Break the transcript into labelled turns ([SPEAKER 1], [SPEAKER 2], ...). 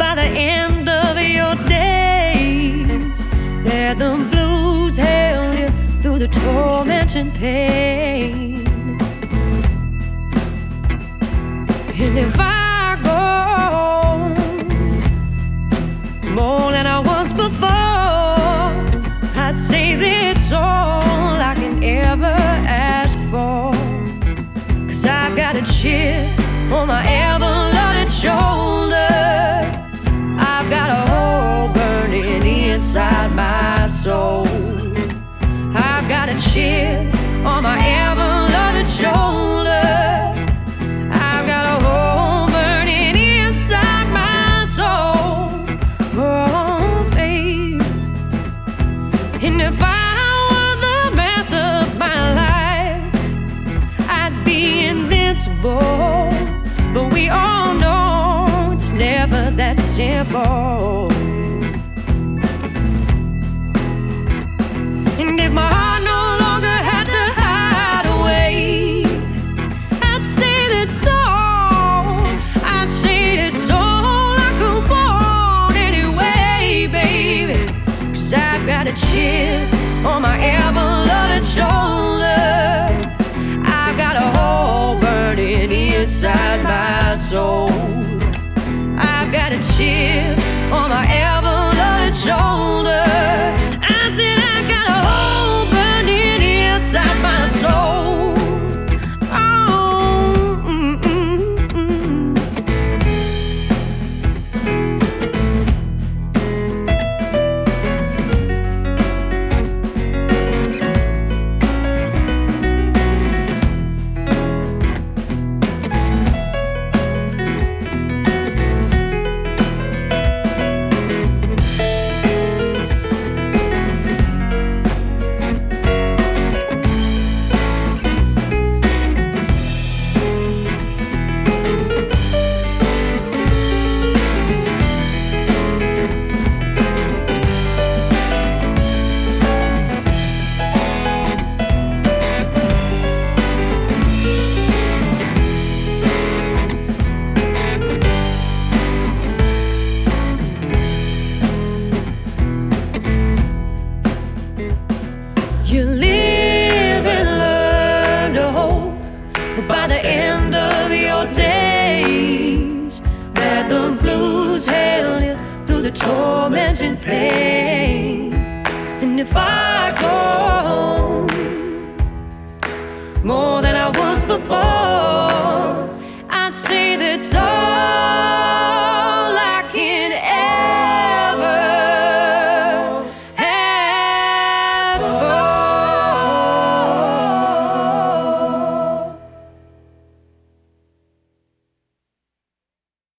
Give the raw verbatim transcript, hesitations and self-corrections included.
[SPEAKER 1] by the end of your days, there the blues held you through the torment and pain. And if I go more than I was before, I'd say that's all I can ever ask for. 'Cause I've got a chip on my ever-loving shoulder. I've got a hole burning inside my soul. I've got a chip on my ever-loving shoulder. I've got a hole burning inside my soul. Oh, babe. And if I were the master of my life, I'd be invincible. But we all know it's never that simple. And if my heart no longer had to hide away, I'd say that's all. I'd say it's all I could want anyway, baby. 'Cause I've got a chip on my ever-loving shoulder. I've got a hole burning inside my soul. I've got a chip on my ever-loving shoulder. I said I got a hole burning inside my soul. Oh, mm, mm, mm. You live and learn to hope that by the end of your days, that the blues held you through the torments and pain. And if I